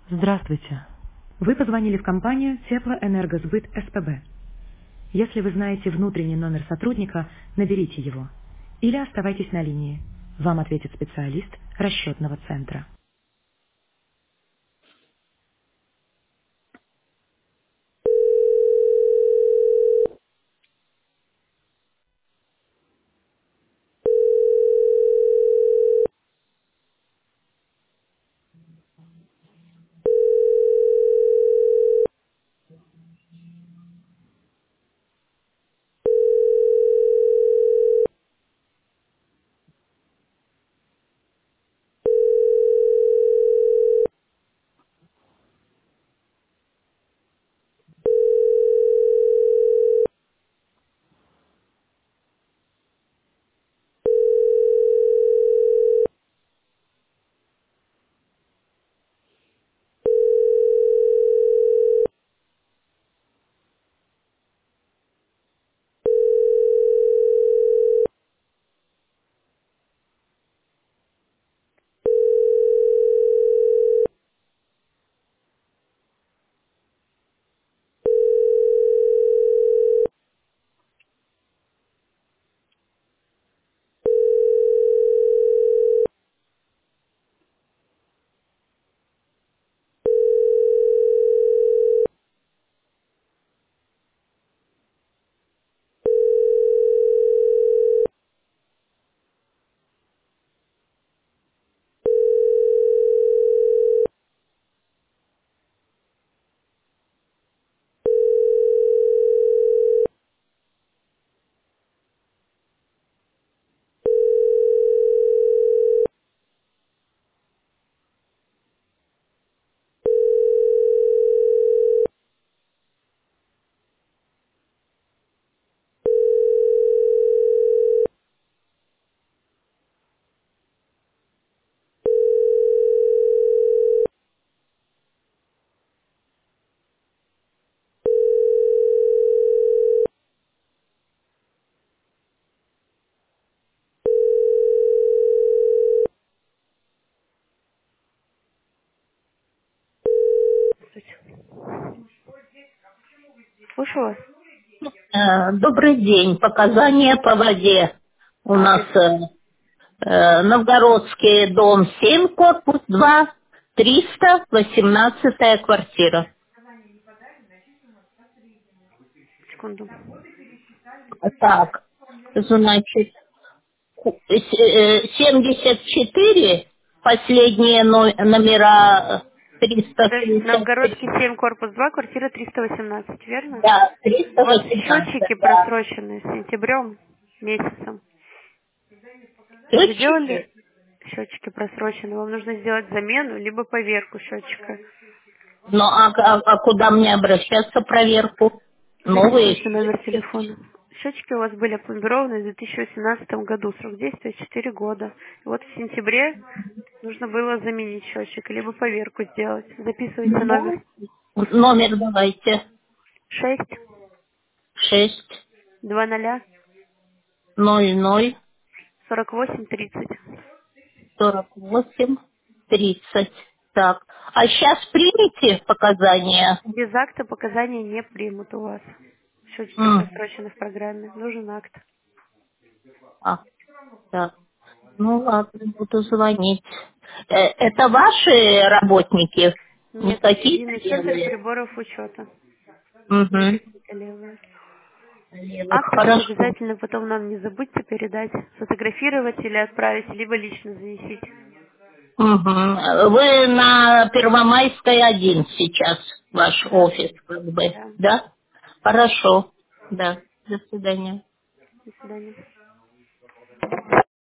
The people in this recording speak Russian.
Здравствуйте. Вы позвонили в компанию Теплоэнергосбыт СПБ. Если вы знаете внутренний номер сотрудника, наберите его. Или оставайтесь на линии. Вам ответит специалист расчетного центра. Слушаю вас. Добрый день. Показания по воде. У нас Адрес. Новгородский дом 7, корпус 2, 318 квартира. Секунду. Так, значит, 74, последние номера Новгородский 363, 7, корпус 2, квартира 318, верно? да, У вас 318, счетчики да. просрочены с сентябрем месяцем. Вы Счетчики? делали счетчики просрочены? Вам нужно сделать замену, либо поверку счетчика. Ну, а куда мне обращаться, проверку? Новые Записывайте номер счетчики. телефона. Счетчики у вас были опломбированы в 2018 году. Срок действия 4 года. И вот в сентябре нужно было заменить счетчик, либо поверку сделать. Записывайте Ну, номер. номер давайте. 6 6 00 00 48 30. 48 30. Так. А сейчас примите показания? Без акта показания не примут у вас. Счетчики М, просрочены в программе. Нужен акт. А, так. Ну ладно, буду звонить. Это ваши работники? Не Нет, какие-то единый центр левые? приборов учета. Не Угу. какие-то левые. Левых. Акт этот Хорошо. обязательно потом нам не забудьте передать, сфотографировать или отправить, либо лично занесите. Угу. Вы на Первомайской 1 сейчас, ваш Да, офис, как бы, да. да? Хорошо. Да. До свидания. До свидания.